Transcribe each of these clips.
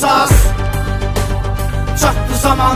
Aras, çatdı zaman.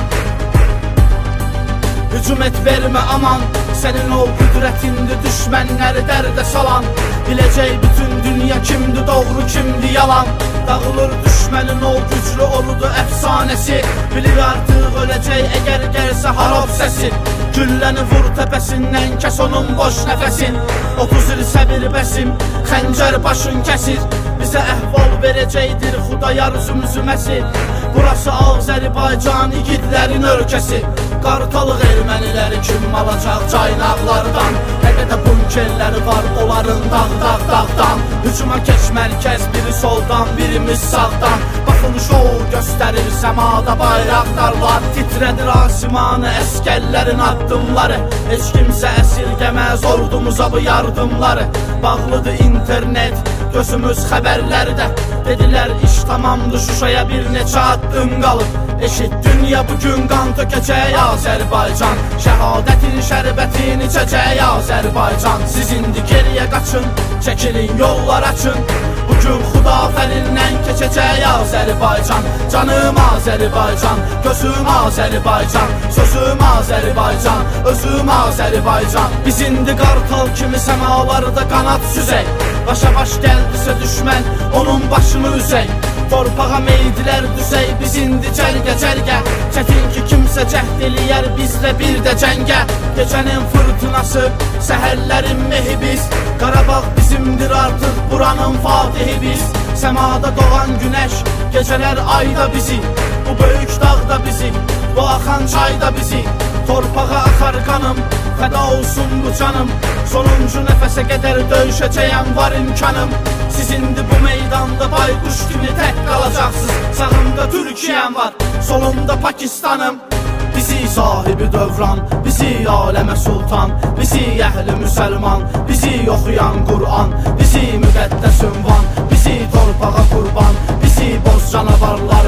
Hücum et vermə aman, sənin o qüdrətindi düşmənləri dərdə salan. Biləcək bütün dünya kimdi doğru, kimdi yalan. Dağılır düşmənin o güclü ordu əfsanəsi. Bilir artıq öləcək əgər gəlsə harab səsi. Gülləni vur təpəsindən, kəs onun boş nəfəsin. 30 il səbir bəsim, xəncər başın kəsir. Bizə əhval verəcəkdir Xudayar zümzüməsi. Burası Azərbaycan igidlərin ölkəsi. Qartalıq erməniləri kim alacaq caynaqlardan? Nə qədər bunkerləri var onların dağdan. Hücuma keç mərkəz, biri soldan, birimiz sağdan. Baxın şov göstərir səmada bayraqdarlar. Titrədir asimanı əskərlərin addımları. Heç kimsə əsirgəməz ordumuza bu yardımları. Bağlıdır internet, gözümüz xəbərlərdə. Dedilər iş tamamdır, Şuşaya bir neçə addım qalıb. Eşit dünya bugün qan tökəcək Azərbaycan. Şəhadətin şərbətini içəcək Azərbaycan. Siz indi geriyə qaçın, çəkilin yollar açın. Bugün Xudafərindən keçəcək Azərbaycan. Canım Azərbaycan, gözüm Azərbaycan, sözüm Azərbaycan, özüm Azərbaycan. Biz indi qartal kimi səmalarda qanat süzək. Başa baş gəldisə düşmən, onun başını üzək. Torpağa meydilər düzək, biz indi cərgə. Çətin ki kimsə cəhd eləyər bizlə bir də cəngə. Gecənin fırtınası, səhərlərin mehi biz. Qarabağ bizimdir artıq, buranın fatihi biz. Səmada doğan günəş, gecələr ayda bizi. Bu böyük dağda bizi, bu axan çayda bizi. Torpağa axar qanım, fəda olsun bu canım. Sonuncu nəfəsə qədər döyüşəcəyəm, var imkanım. Siz indi bu meydanda bayquş kimi tək qalacaqsınız. Sağımda Türkiyəm var, solumda Pakistanım. Bizi sahibi dövran, bizi aləmə sultan. Bizi əhli müsəlman, bizi oxuyan Qur'an. Bizi müqəddəs ünvan, bizi torpağa qurban. Bizi boz canavarlar